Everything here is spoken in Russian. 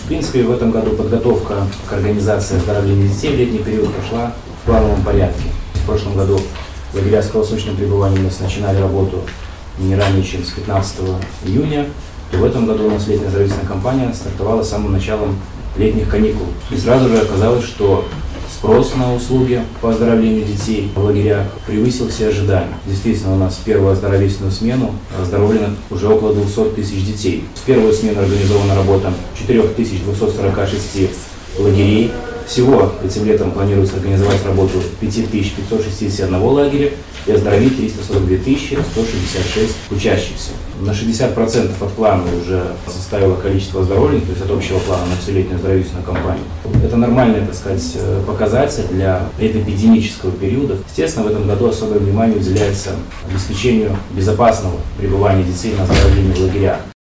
В принципе, в этом году подготовка к организации оздоровления детей в летний период прошла в плановом порядке. В прошлом году лагеря с круглосуточным пребыванием у нас начинали работу не ранее, чем с 15 июня. И в этом году у нас летняя оздоровительная кампания стартовала с самым началом летних каникул. И сразу же оказалось, что спрос на услуги по оздоровлению детей в лагерях превысил все ожидания. Действительно, у нас в первую оздоровительную смену оздоровлено уже около 200 тысяч детей. В первую смену организована работа 4246 лагерей. Всего этим летом планируется организовать работу 5561 лагеря и оздоровить 342 166 учащихся. На 60% от плана уже составило количество оздоровлений, то есть от общего плана на всю летнюю оздоровительную кампанию. Это нормальный, так сказать, показатель для предэпидемического периода. Естественно, в этом году особое внимание уделяется обеспечению безопасного пребывания детей на оздоровлении в лагерях.